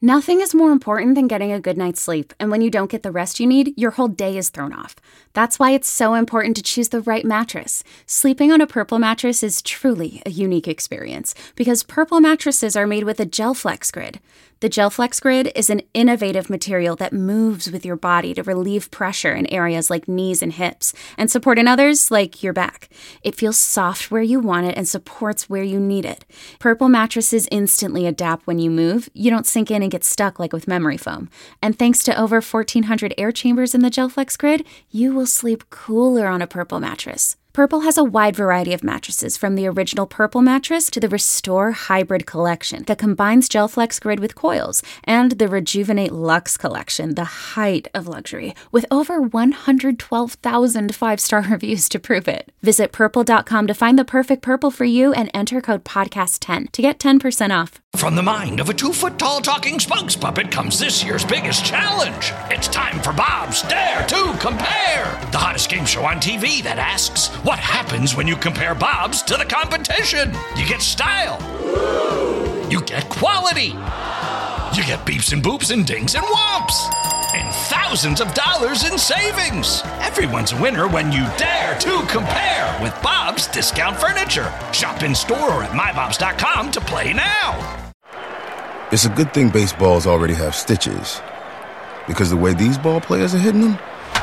Nothing is more important than getting a good night's sleep, and when you don't get the rest you need, your whole day is thrown off. That's why it's so important to choose the right mattress. Sleeping on a Purple mattress is truly a unique experience, because Purple mattresses are made with a GelFlex Grid. The GelFlex Grid is an innovative material that moves with your body to relieve pressure in areas like knees and hips, and support in others like your back. It feels soft where you want it and supports where you need it. Purple mattresses instantly adapt when you move. You don't sink in and get stuck like with memory foam. And thanks to over 1,400 air chambers in the GelFlex Grid, you will sleep cooler on a Purple mattress. Purple has a wide variety of mattresses, from the original Purple mattress to the Restore Hybrid collection that combines GelFlex Grid with coils, and the Rejuvenate Luxe collection, the height of luxury, with over 112,000 five-star reviews to prove it. Visit purple.com to find the perfect Purple for you and enter code podcast10 to get 10% off. From the mind of a 2-foot-tall talking spokes puppet comes this year's biggest challenge. It's time for Bob's Dare to Compare, the hottest game show on TV that asks, what happens when you compare Bob's to the competition? You get style. You get quality. You get beeps and boops and dings and whomps. And thousands of dollars in savings. Everyone's a winner when you dare to compare with Bob's Discount Furniture. Shop in store or at mybobs.com to play now. It's a good thing baseballs already have stitches, because the way these ball players are hitting them,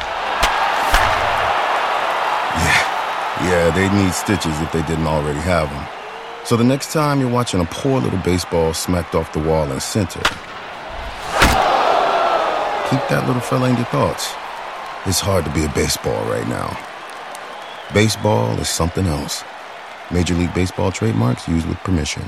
yeah, they need stitches if they didn't already have them. So the next time you're watching a poor little baseball smacked off the wall in center, keep that little fella in your thoughts. It's hard to be a baseball right now. Baseball is something else. Major League Baseball trademarks used with permission.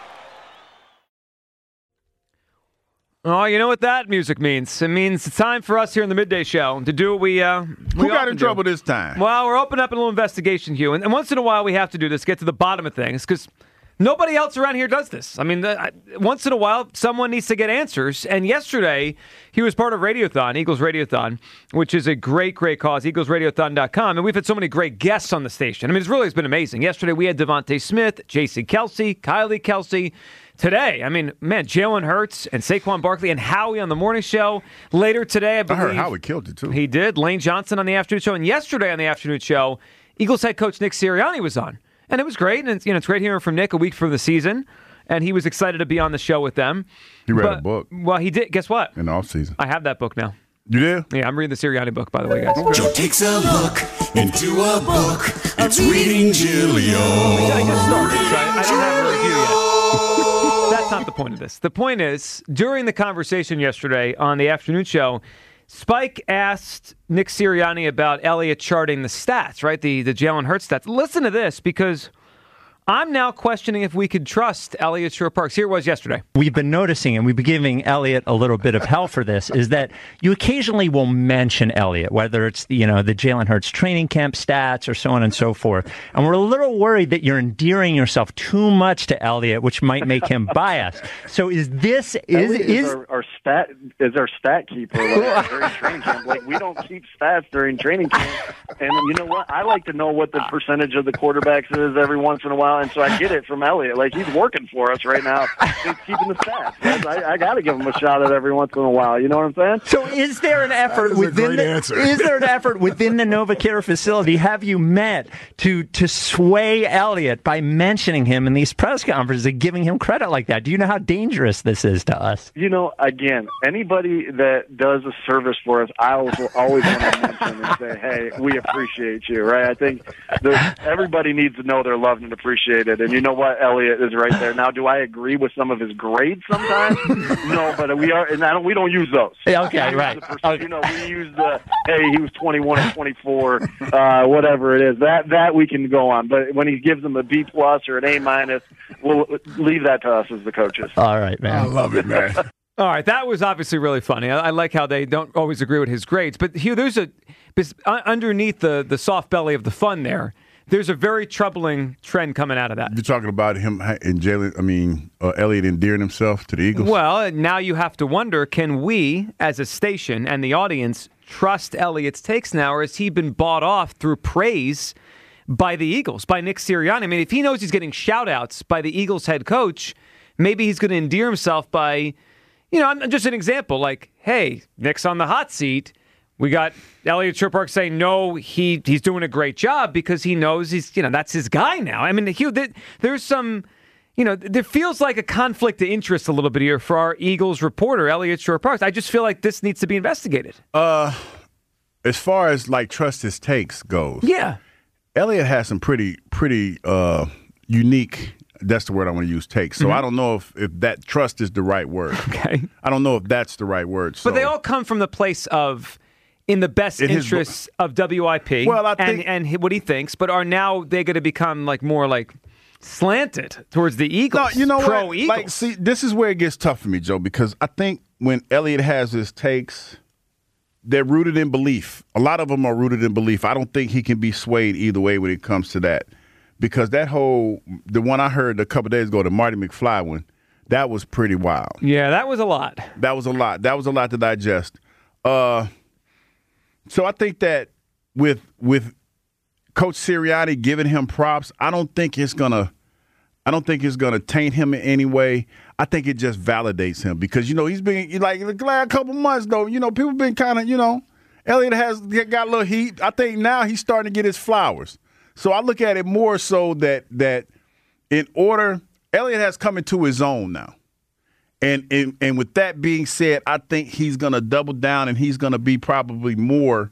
Oh, you know what that music means? It means it's time for us here in the Midday Show to do what we Who got in trouble this time? Well, we're opening up a little investigation, Hugh. And once in a while we have to do this, get to the bottom of things, because nobody else around here does this. I mean, once in a while, someone needs to get answers. And yesterday, he was part of Radiothon, Eagles Radiothon, which is a great, great cause, eaglesradiothon.com. And we've had so many great guests on the station. I mean, it's been amazing. Yesterday, we had Devontae Smith, Jason Kelsey, Kylie Kelsey. Today, I mean, man, Jalen Hurts and Saquon Barkley and Howie on the morning show. Later today, I believe. I heard Howie killed it, too. He did. Lane Johnson on the afternoon show. And yesterday on the afternoon show, Eagles head coach Nick Sirianni was on. And it was great. And it's great hearing from Nick a week from the season. And he was excited to be on the show with them. He read a book. Well, he did. Guess what? In the offseason. I have that book now. You did? Yeah, I'm reading the Sirianni book, by the way, guys. Okay. Joe takes a look into a book. It's reading Gilio. I just started, so I don't have a review yet. That's not the point of this. The point is, during the conversation yesterday on the afternoon show, Spike asked Nick Sirianni about Elliott charting the stats, right? The Jalen Hurts stats. Listen to this, because I'm now questioning if we could trust Elliott Shore-Parks. Here it was yesterday. We've been noticing, and we've been giving Elliott a little bit of hell for this, is that you occasionally will mention Elliott, whether it's the Jalen Hurts training camp stats or so on and so forth. And we're a little worried that you're endearing yourself too much to Elliott, which might make him biased. So is this our stat keeper during training camp? Like, we don't keep stats during training camp. And you know what? I like to know what the percentage of the quarterbacks is every once in a while. And so I get it from Elliott. Like, he's working for us right now. He's keeping the stats. I got to give him a shot at every once in a while. You know what I'm saying? So is there an effort within the NovaCare facility? Have you met to sway Elliott by mentioning him in these press conferences and giving him credit like that? Do you know how dangerous this is to us? Again, anybody that does a service for us, I will always want to mention and say, hey, we appreciate you, right? I think everybody needs to know they're loved and appreciated. And you know what? Elliott is right there. Now, do I agree with some of his grades sometimes? No, but we don't use those. Okay, right. We use hey, he was 21 or 24, whatever it is. That we can go on. But when he gives them a B+ or an A-, we'll leave that to us as the coaches. All right, man. I love it, man. All right, that was obviously really funny. I like how they don't always agree with his grades. But Hugh, there's underneath the soft belly of the fun there, there's a very troubling trend coming out of that. You're talking about him and Elliott endearing himself to the Eagles? Well, now you have to wonder, can we, as a station and the audience, trust Elliott's takes now, or has he been bought off through praise by the Eagles, by Nick Sirianni? I mean, if he knows he's getting shout-outs by the Eagles head coach, maybe he's going to endear himself by I'm just an example. Like, hey, Nick's on the hot seat. We got Elliot Shorr-Parks saying no, he's doing a great job because he knows that's his guy now. I mean, there's some, there feels like a conflict of interest a little bit here for our Eagles reporter, Elliot Shorr-Parks. I just feel like this needs to be investigated. As far as like trust his takes goes, yeah, Elliot has some pretty unique. That's the word I want to use. Takes. So I don't know if that trust is the right word. Okay, I don't know if that's the right word. So. But they all come from the place of in the best interests of WIP. Well, I think, and what he thinks, but are now they going to become like more like slanted towards the Eagles? No, you know pro what? Eagles. Like, see, this is where it gets tough for me, Joe, because I think when Elliot has his takes, they're rooted in belief. A lot of them are rooted in belief. I don't think he can be swayed either way when it comes to that. Because the one I heard a couple days ago, the Marty McFly one, that was pretty wild. Yeah, that was a lot. That was a lot to digest. So I think that with Coach Sirianni giving him props, I don't think it's gonna taint him in any way. I think it just validates him because he's been like the last couple months though. People been kind of Elliot has got a little heat. I think now he's starting to get his flowers. So I look at it more so that in order, Elliot has come into his own now. And with that being said, I think he's going to double down and he's going to be probably more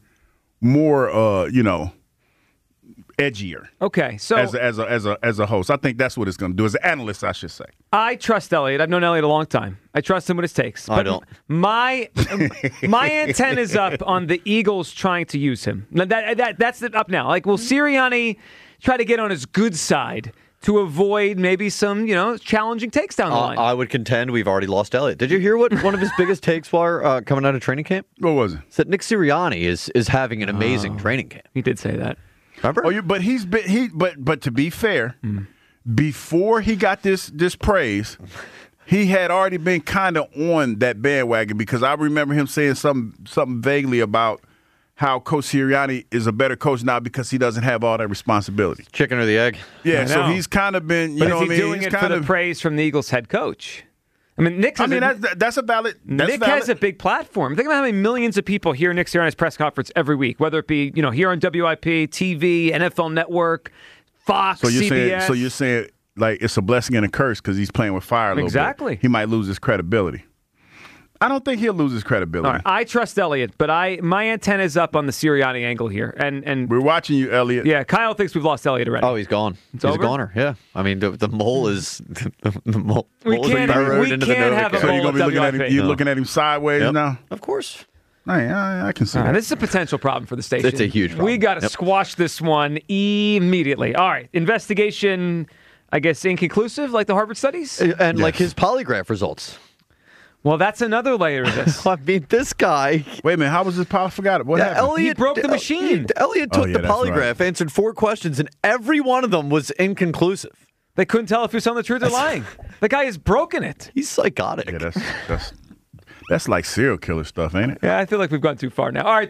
edgier. Okay, so as a host, I think that's what it's going to do. As an analyst, I should say. I trust Elliot. I've known Elliot a long time. I trust him with his takes. I don't. My antenna's up on the Eagles trying to use him. That's up now. Like, will Sirianni try to get on his good side to avoid maybe some, challenging takes down the line? I would contend we've already lost Elliot. Did you hear what one of his biggest takes were coming out of training camp? What was it? Said Nick Sirianni is having an amazing training camp. He did say that. Remember? But to be fair, before he got this praise, he had already been kind of on that bandwagon because I remember him saying something vaguely about how Coach Sirianni is a better coach now because he doesn't have all that responsibility. Chicken or the egg? Yeah, so he's kind of been, but is he doing it for the praise from the Eagles head coach? I mean, that's a valid. Nick has a big platform. Think about how many millions of people hear Nick Sirianni's press conference every week, whether it be here on WIP, TV, NFL Network, Fox, CBS. So you're saying like it's a blessing and a curse because he's playing with fire a little bit. Exactly. He might lose his credibility. I don't think he'll lose his credibility. All right, I trust Elliot, but my antenna is up on the Sirianni angle here, and we're watching you, Elliot. Yeah, Kyle thinks we've lost Elliot already. Oh, he's gone. He's over? a goner. Yeah, I mean the mole is the mole. We can't have a So you're mole gonna be looking at him. You're looking at him sideways now. Of course. I can see that. This is a potential problem for the station. It's a huge problem. We got to squash this one immediately. All right, investigation, I guess, inconclusive, like the Harvard studies? And like his polygraph results. Well, that's another layer of this. I mean, this guy. Wait a minute. How was this polygraph? Forgot it. What happened? Elliot, he broke the machine. Elliot took the polygraph, answered 4 questions, and every one of them was inconclusive. They couldn't tell if he was telling the truth or lying. The guy has broken it. He's psychotic. Yeah, that's like serial killer stuff, ain't it? Yeah, I feel like we've gone too far now. All right,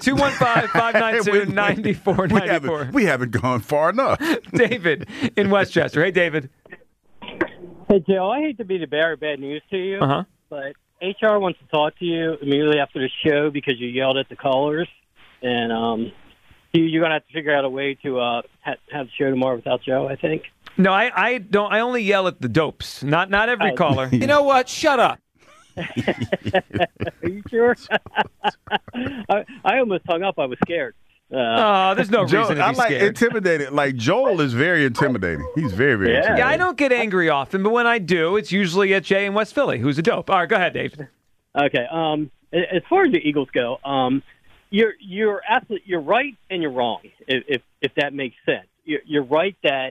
215-592-9494. We haven't gone far enough. David in Westchester. Hey, David. Hey, Joe, I hate to be the bearer of bad news to you, but HR wants to talk to you immediately after the show because you yelled at the callers, and you're going to have to figure out a way to have the show tomorrow without Joe, I think. No, I don't. I only yell at the dopes, not every caller. You know what? Shut up. Are you sure? I almost hung up. I was scared. There's no reason to be I'm like scared. Intimidated. Like Joel is very intimidating. He's very, very intimidating. Yeah, I don't get angry often, but when I do, it's usually at Jay in West Philly, who's a dope. All right, go ahead, Dave. Okay. As far as the Eagles go, you're absolutely right and you're wrong. If that makes sense, you're right that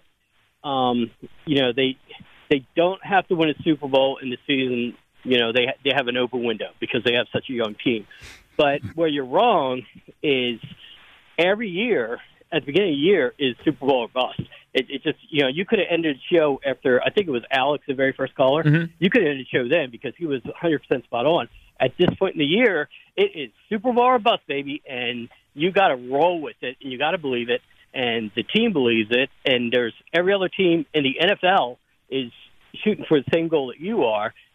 they don't have to win a Super Bowl in the season. They have an open window because they have such a young team. But where you're wrong is every year at the beginning of the year is Super Bowl or bust. It just, you could have ended the show after, I think it was Alex, the very first caller. Mm-hmm. You could have ended the show then because he was 100% spot on. At this point in the year, it is Super Bowl or bust, baby, and you got to roll with it, and you got to believe it, and the team believes it, and there's every other team in the NFL is shooting for the same goal that you are,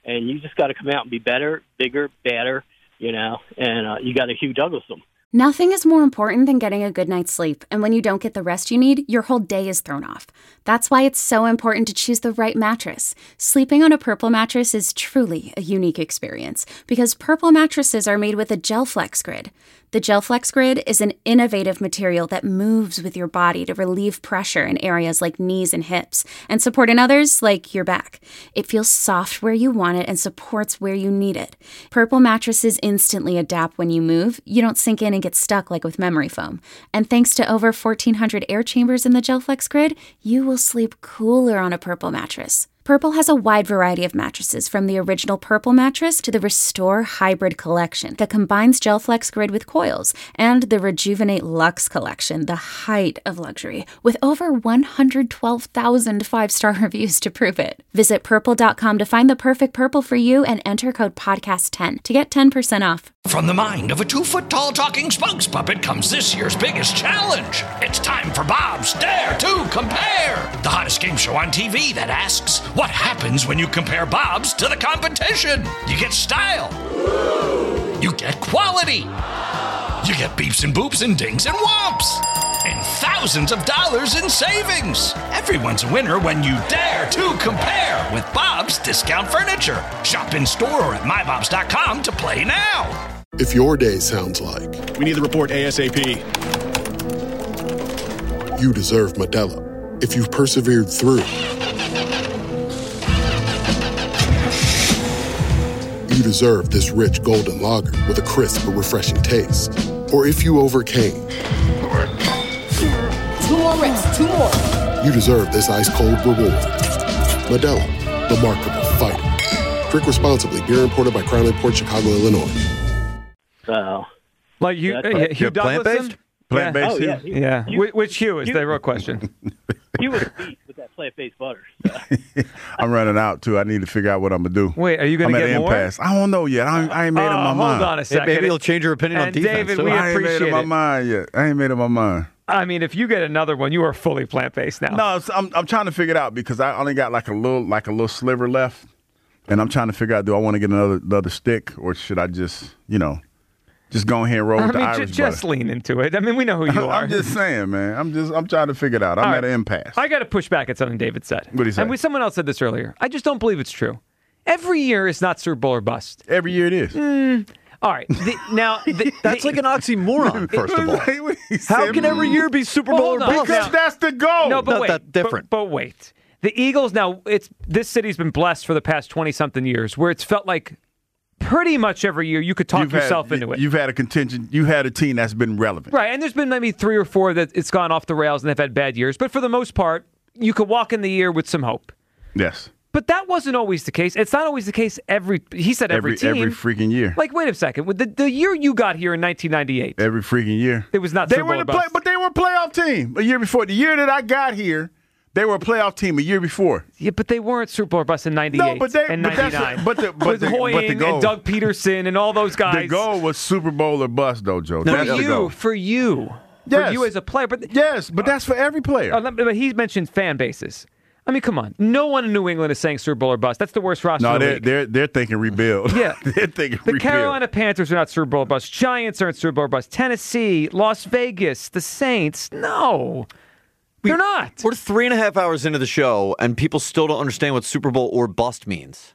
and you just got to come out and be better, bigger, badder, and you got to Hugh Douglas them. Nothing is more important than getting a good night's sleep, and when you don't get the rest you need, your whole day is thrown off. That's why it's so important to choose the right mattress. Sleeping on a Purple mattress is truly a unique experience because Purple mattresses are made with a GelFlex Grid. The GelFlex Grid is an innovative material that moves with your body to relieve pressure in areas like knees and hips and support in others like your back. It feels soft where you want it and supports where you need it. Purple mattresses instantly adapt when you move. You don't sink in and get stuck like with memory foam. And thanks to over 1,400 air chambers in the GelFlex Grid, you will sleep cooler on a Purple mattress. Purple has a wide variety of mattresses, from the original Purple mattress to the Restore Hybrid collection that combines GelFlex Grid with coils, and the Rejuvenate Luxe collection, the height of luxury, with over 112,000 five-star reviews to prove it. Visit Purple.com to find the perfect Purple for you and enter code podcast10 to get 10% off. From the mind of a 2-foot-tall talking spokes puppet comes this year's biggest challenge. It's time for Bob's Dare to Compare, the hottest game show on TV that asks, what happens when you compare Bob's to the competition? You get style. You get quality. You get beeps and boops and dings and whomps. And thousands of dollars in savings. Everyone's a winner when you dare to compare with Bob's Discount Furniture. Shop in store or at mybobs.com to play now. If your day sounds like, we need the report ASAP, you deserve Modelo. If you've persevered through, you deserve this rich golden lager with a crisp but refreshing taste. Or if you overcame, 2 more reps, 2 more. You deserve this ice-cold reward. Modelo, the mark of a fighter. Drink responsibly. Beer imported by Crown Imports, Chicago, Illinois. Like Hugh Douglas? Plant-based? Plant-based Hugh? Yeah. Which Hugh is the real question? Hugh was beat with that plant-based butter. I'm running out, too. I need to figure out what I'm going to do. Wait, are you going to get more? Impasse. I don't know yet. I ain't made up my mind. Hold on a second. Maybe he'll change your opinion on defense. David, so we I ain't appreciate made up my it. mind yet. I ain't made up my mind. I mean, if you get another one, you are fully plant-based now. No, I'm trying to figure it out because I only got like a little sliver left, and I'm trying to figure out, do I want to get another stick, or should I just go ahead and roll with the Irish just butter? lean into it. I mean, we know who you are. I'm just saying, man. I'm trying to figure it out. I'm at an impasse. I got to push back at something David said. What did he say? And someone else said this earlier. I just don't believe it's true. Every year is not Super Bowl or bust. Every year it is. All right. That's like an oxymoron, first of all. How can every year be Super Bowl or bust? Because that's the goal. No, but Not wait. that different. But wait. The Eagles now, this city's been blessed for the past 20-something years where it's felt like pretty much every year you could talk yourself into it. You've had a contingent. You had a team that's been relevant. Right, and there's been maybe 3 or 4 that it's gone off the rails and they've had bad years. But for the most part, you could walk in the year with some hope. Yes. But that wasn't always the case. It's not always the case every team. Every freaking year. Like, wait a second. With the year you got here in 1998. Every freaking year. It was not Super Bowl or bust. But they were a playoff team a year before. The year that I got here, they were a playoff team a year before. Yeah, but they weren't Super Bowl or bust in 98 and 99. With Hoying goal, and Doug Peterson and all those guys. The goal was Super Bowl or bust, though, Joe. For That's the goal. For you. Yes. For you as a player. But that's for every player. But he mentioned fan bases. I mean, come on. No one in New England is saying Super Bowl or bust. That's the worst roster in the league. They're thinking rebuild. Yeah. They're thinking the rebuild. Carolina Panthers are not Super Bowl or bust. Giants aren't Super Bowl or bust. Tennessee, Las Vegas, the Saints. No. They're not. We're 3.5 hours into the show, and people still don't understand what Super Bowl or bust means.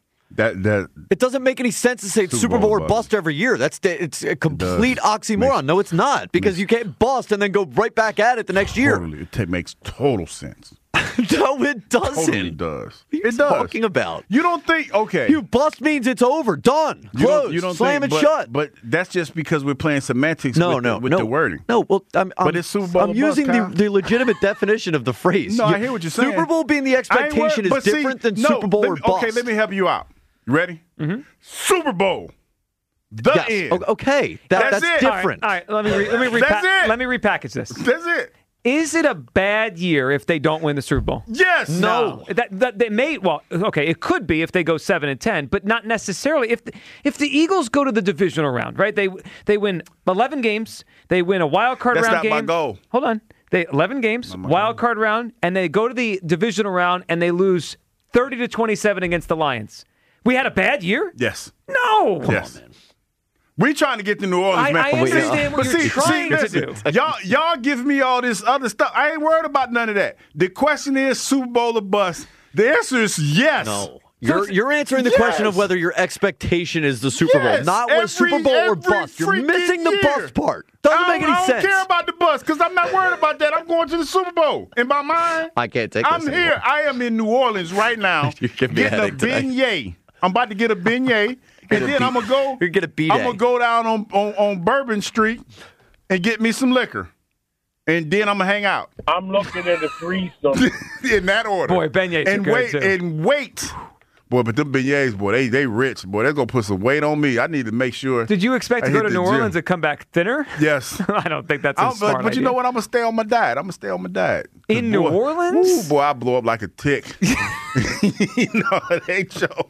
It doesn't make any sense to say it's Super Bowl or bust every year. It's a complete oxymoron. No, it's not, because you can't bust and then go right back at it the next year. Totally. It makes total sense. No, it doesn't. Totally does. What are you talking about? You don't think? Okay. You bust means it's over, done, closed, you don't slam think, it shut. But that's just because we're playing semantics with the wording. No, well, but it's Super Bowl I'm or using bust, Kyle. the legitimate definition of the phrase. No, I hear what you're saying. Super Bowl being the expectation is different than Super Bowl or bust. Okay, let me help you out. You ready? Mm-hmm. Super Bowl. The end. Okay, that's it. different. All right. Let me repackage this. That's it. Is it a bad year if they don't win the Super Bowl? Yes. No. That they may. Well, okay, it could be if they go 7-10, but not necessarily. If the Eagles go to the divisional round, right? They win 11 games. They win a wild card round game. That's not my goal. Hold on. 11 games, wild card round, and they go to the divisional round and they lose 30-27 against the Lions. We had a bad year? Yes. No. Yes. We trying to get to New Orleans, man. I understand what you're trying to do. Y'all give me all this other stuff. I ain't worried about none of that. The question is Super Bowl or bust. The answer is yes. No. You're answering the question of whether your expectation is the Super Bowl, not what Super Bowl or bust. You're missing the bust part. Doesn't make any sense. I don't care about the bust because I'm not worried about that. I'm going to the Super Bowl. In my mind, I can't take this I'm here. anymore. I am in New Orleans right now. You're giving me a headache today. beignet. I'm about to get a beignet, and then I'm gonna go. You're gonna get a I'm gonna go down on Bourbon Street and get me some liquor, and then I'm gonna hang out. I'm looking at the threesome in that order. Boy, beignets are good too. And wait. Boy, but them beignets, boy, they rich. Boy, they're going to put some weight on me. I need to make sure. Did you expect to go to New Orleans and come back thinner? Yes. I don't think that's a smart But you idea. know what? I'm going to stay on my diet. In New Orleans? Ooh, boy, I blow up like a tick. You know, it ain't Joe.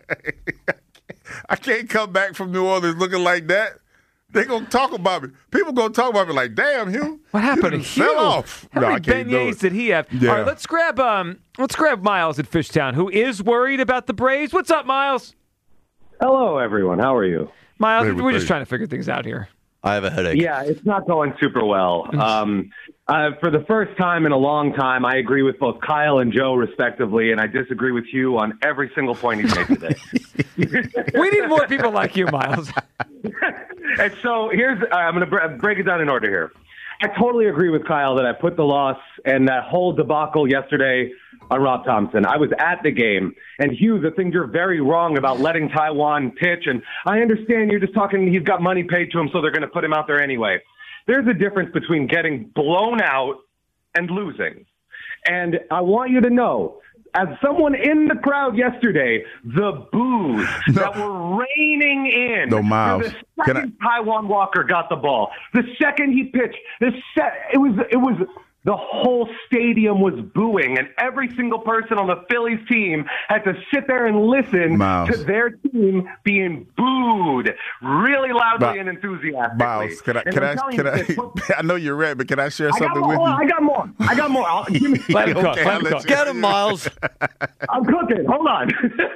I can't come back from New Orleans looking like that. They're going to talk about me. People going to talk about me like, damn, Hugh. What happened to Hugh? Hugh? Fell off. How many beignets did he have? Yeah. All right, let's grab Miles at Fishtown, who is worried about the Braves. What's up, Miles? Hello, everyone. How are you? Miles, we're just trying to figure things out here. I have a headache. Yeah, it's not going super well. For the first time in a long time, I agree with both Kyle and Joe, respectively, and I disagree with Hugh on every single point he's made today. We need more people like you, Miles. And so I'm going to break it down in order here. I totally agree with Kyle that I put the loss and that whole debacle yesterday on Rob Thompson. I was at the game. And Hugh, the thing you're very wrong about letting Taijuan pitch, and I understand you're just talking, he's got money paid to him, so they're going to put him out there anyway. There's a difference between getting blown out and losing. And I want you to know, as someone in the crowd yesterday, the boos that were raining in. No, Miles. The second Taijuan Walker got the ball, the second he pitched, it was the whole stadium was booing, and every single person on the Phillies team had to sit there and listen to their team being booed really loudly and enthusiastically. Miles, can I? I know you're red, but can I share something with you? I got more. Let him cook. Get him, Miles. I'm cooking. Hold on.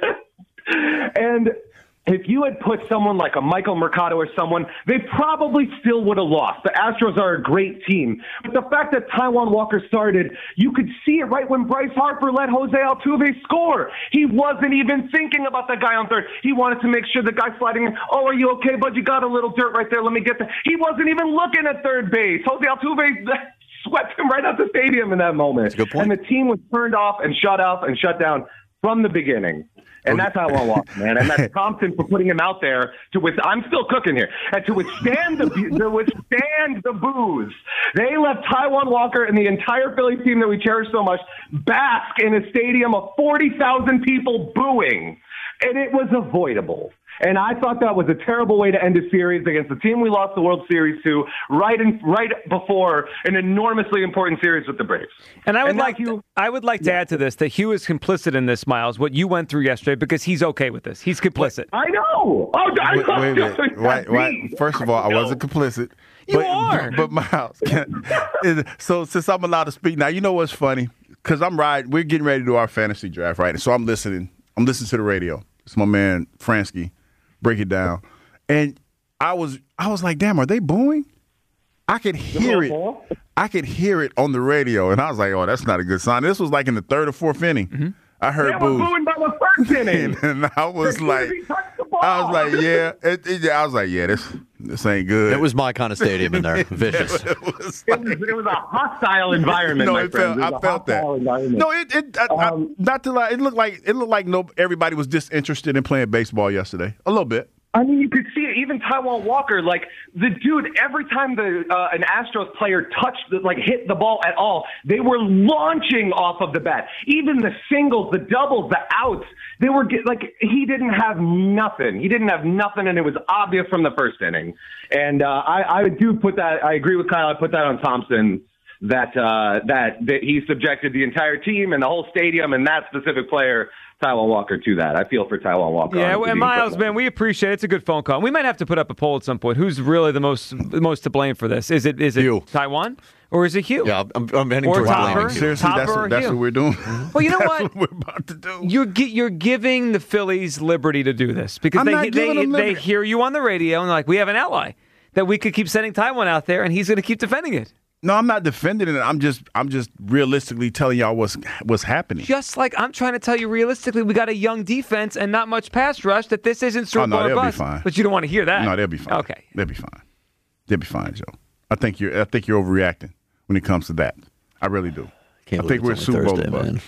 And if you had put someone like a Michael Mercado or someone, they probably still would have lost. The Astros are a great team. But the fact that Taijuan Walker started, you could see it right when Bryce Harper let Jose Altuve score. He wasn't even thinking about that guy on third. He wanted to make sure the guy sliding in, oh, are you okay, bud? You got a little dirt right there. Let me get that. He wasn't even looking at third base. Jose Altuve swept him right out the stadium in that moment. Good point. And the team was turned off and shut down from the beginning. And that's how I want, man. And that's Thompson for putting him out there I'm still cooking here. And to withstand the boos. They left Taijuan Walker and the entire Phillies team that we cherish so much bask in a stadium of 40,000 people booing. And it was avoidable. And I thought that was a terrible way to end a series against the team we lost the World Series to right before an enormously important series with the Braves. And I would like to add to this that Hugh is complicit in this, Miles, what you went through yesterday, because he's okay with this. He's complicit. I know. Wait a minute. First of all, I wasn't complicit. You are. But Miles, so since I'm allowed to speak now, you know what's funny? Because we're getting ready to do our fantasy draft, right? So I'm listening to the radio. It's my man Fransky. Break it down. And I was like, damn, are they booing? I could hear it. I could hear it on the radio. And I was like, oh, that's not a good sign. This was like in the third or fourth inning. Mm-hmm. I heard boos. They were booing by the first inning. And I was like, yeah, this ain't good. It was my kind of stadium in there. Vicious. It was a hostile environment, I felt that. No, not to lie. It looked like everybody was disinterested in playing baseball yesterday. A little bit. I mean, you could see it. Even Taijuan Walker, like the dude, every time an Astros player hit the ball at all, they were launching off of the bat. Even the singles, the doubles, the outs, they were he didn't have nothing. He didn't have nothing, and it was obvious from the first inning. And I do put that. I agree with Kyle. I put that on Thompson. That he subjected the entire team and the whole stadium and that specific player Taiwan Walker to that. I feel for Taiwan Walker. Yeah, honestly, and Miles, man, we appreciate it. It's a good phone call. We might have to put up a poll at some point. Who's really the most to blame for this? Is it Taiwan or is it Hugh? Yeah, I'm heading or towards Topper? Seriously, that's what we're doing. Well, you know That's what? we're about to do. You're giving the Phillies liberty to do this because I'm not giving them they liberty. hear you on the radio and they're like, we have an ally that we could keep sending Taiwan out there, and he's going to keep defending it. No, I'm not defending it. I'm just realistically telling y'all what's happening. Just like I'm trying to tell you realistically, we got a young defense and not much pass rush, that this isn't Super Bowl or they'll be bust. fine. But you don't want to hear that. No, they'll be fine. Okay. They'll be fine. They'll be fine, Joe. I think you're overreacting when it comes to that. I really do. I think we're Super Bowl man.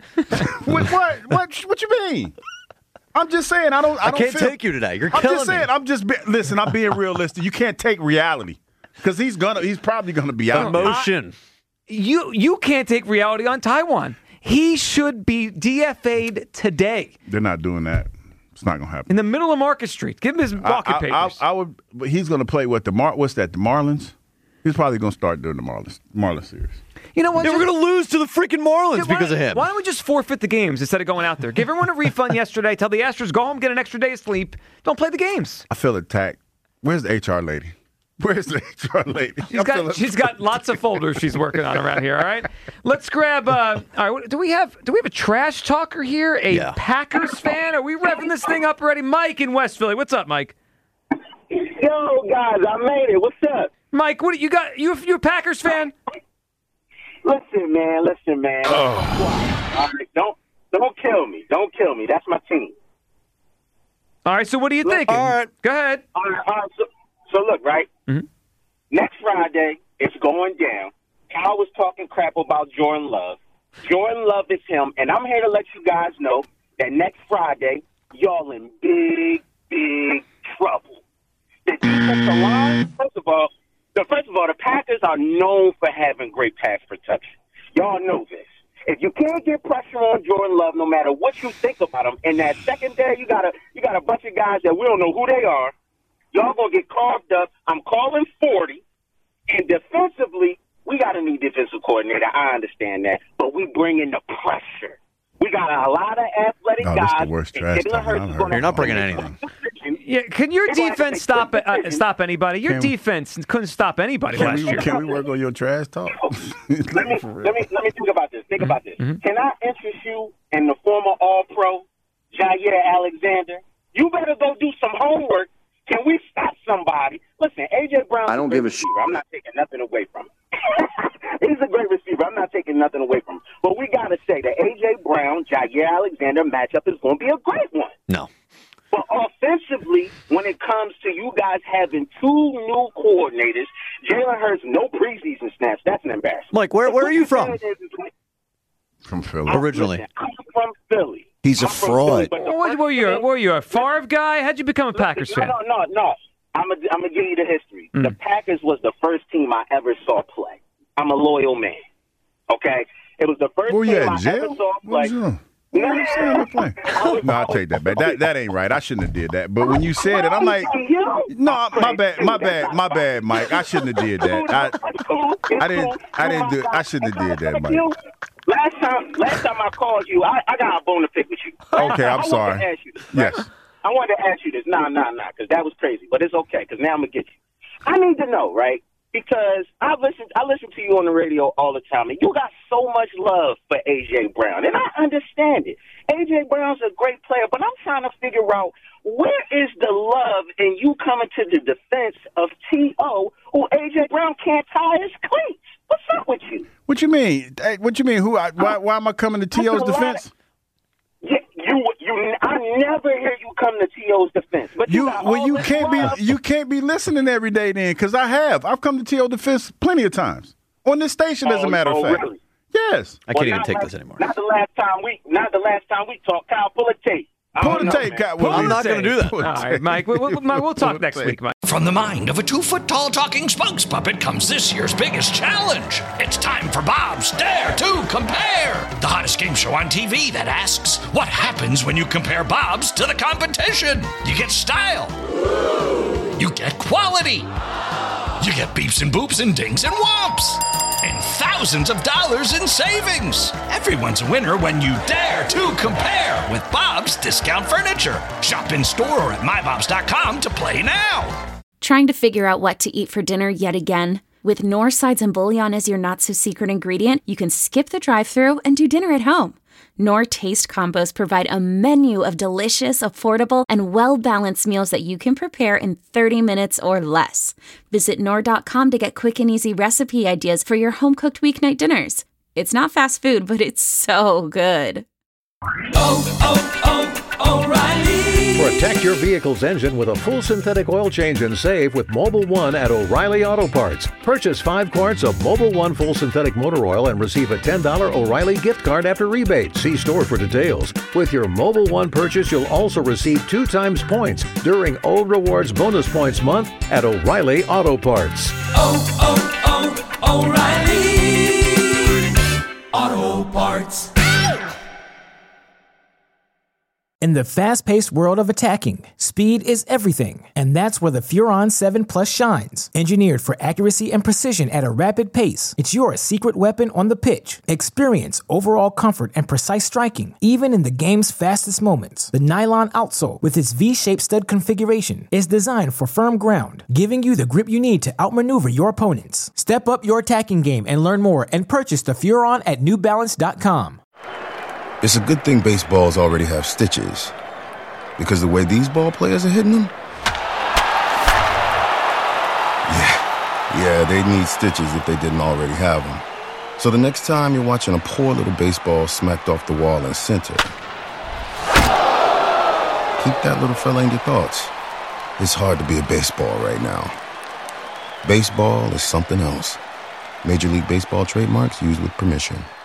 What you mean? I'm just saying I can't take you today. You're I'm killing just saying me. listen, I'm being realistic. You can't take reality. Because he's probably gonna be out. Emotion. You can't take reality on Taiwan. He should be DFA'd today. They're not doing that. It's not gonna happen. In the middle of Market Street. Give him his walking papers. I would. But he's gonna play what what's that? The Marlins. He's probably gonna start during the Marlins series. You know what? They were going to lose to the freaking Marlins because of him. Why don't we just forfeit the games instead of going out there? Give everyone a refund yesterday. Tell the Astros, go home, get an extra day of sleep. Don't play the games. I feel attacked. Where's the HR lady? Where's the HR lady? She's got lots of folders she's working on around here. All right, let's grab. All right, do we have a trash talker here? Packers fan? Are we revving this thing up already? Mike in West Philly. What's up, Mike? Yo, guys, I made it. What's up, Mike? What you got? You a Packers fan? Listen, man. Oh. All right, don't kill me. Don't kill me. That's my team. All right. So what are you thinking? All right, go ahead. All right. So look, right? Mm-hmm. Next Friday, it's going down. Kyle was talking crap about Jordan Love. Jordan Love is him, and I'm here to let you guys know that next Friday, y'all in big, big trouble. The defensive line, first of all, the Packers are known for having great pass protection. Y'all know this. If you can't get pressure on Jordan Love, no matter what you think about him, in that secondary, you got a bunch of guys that we don't know who they are. Y'all gonna get carved up. I'm calling 40. And defensively, we got a new defensive coordinator. I understand that, but we bring in the pressure. We got a lot of athletic guys. This is the worst trash talk I've heard. You're not bringing anything. Yeah, can your defense stop anybody? Your defense couldn't stop anybody last year. Can we work on your trash talk? Let me think about this. Think about this. Mm-hmm. Can I interest you in the former All-Pro, Jair Alexander? You better go do some homework. Can we stop somebody? Listen, A.J. Brown. I don't give a shit. I'm not taking nothing away from him. He's a great receiver. I'm not taking nothing away from him. But we got to say the A.J. Brown, Jair Alexander matchup is going to be a great one. No. But offensively, when it comes to you guys having two new coordinators, Jalen Hurts, no preseason snaps. That's an embarrassment. Mike, where are you from? From Philly. Originally. I'm from Philly. He's a fraud. What were you a Favre guy? How'd you become a Packers fan? No. I'm gonna give you the history. The Packers was the first team I ever saw play. I'm a loyal man. Okay, it was the first team I ever saw play. No, I'll take that back. That ain't right. I shouldn't have did that. But when you said it, I'm like, no, my bad, Mike. I shouldn't have did that. I didn't do it. I shouldn't have did that, Mike. Last time I called you, I got a bone to pick with you. Okay, I'm sorry. I wanted to ask you this, yes. I wanted to ask you this. Nah, because that was crazy. But it's okay, because now I'm going to get you. I need to know, right? Because I listen to you on the radio all the time, and you got so much love for A.J. Brown, and I understand it. A.J. Brown's a great player, but I'm trying to figure out where is the love in you coming to the defense of T.O., who A.J. Brown can't tie his cleats. What's up with you? What you mean? Hey, what you mean? Why am I coming to T.O.'s defense? I never hear you come to T.O.'s defense. But you can't be listening every day then, because I've come to T.O.'s defense plenty of times on this station. As a matter of fact, really? Yes. I can't even take this anymore. Not the last time we talked. Kyle, pull a tape. Pull the tape, Kyle. I'm not going to do that. All right, Mike. We'll talk next week, Mike. From the mind of a 2-foot-tall talking spokes puppet comes this year's biggest challenge. It's time for Bob's Dare to Compare, the hottest game show on TV that asks, what happens when you compare Bob's to the competition? You get style. You get quality. You get beeps and boops and dings and whomps. and thousands of dollars in savings. Everyone's a winner when you dare to compare with Bob's Discount Furniture. Shop in store or at mybobs.com to play now. Trying to figure out what to eat for dinner yet again? With Knorr sides and bouillon as your not-so-secret ingredient, you can skip the drive-thru and do dinner at home. Knorr Taste Combos provide a menu of delicious, affordable, and well-balanced meals that you can prepare in 30 minutes or less. Visit Knorr.com to get quick and easy recipe ideas for your home-cooked weeknight dinners. It's not fast food, but it's so good. O'Reilly. Protect your vehicle's engine with a full synthetic oil change and save with Mobil 1 at O'Reilly Auto Parts. Purchase 5 quarts of Mobil 1 full synthetic motor oil and receive a $10 O'Reilly gift card after rebate. See store for details. With your Mobil 1 purchase, you'll also receive 2 times points during O Rewards Bonus Points Month at O'Reilly Auto Parts. O'Reilly Auto Parts. In the fast-paced world of attacking, speed is everything, and that's where the Furon 7 Plus shines. Engineered for accuracy and precision at a rapid pace, it's your secret weapon on the pitch. Experience overall comfort and precise striking, even in the game's fastest moments. The nylon outsole, with its V-shaped stud configuration, is designed for firm ground, giving you the grip you need to outmaneuver your opponents. Step up your attacking game and learn more and purchase the Furon at NewBalance.com. It's a good thing baseballs already have stitches, because the way these ball players are hitting them, yeah, they'd need stitches if they didn't already have them. So the next time you're watching a poor little baseball smacked off the wall in center, keep that little fella in your thoughts. It's hard to be a baseball right now. Baseball is something else. Major League Baseball trademarks used with permission.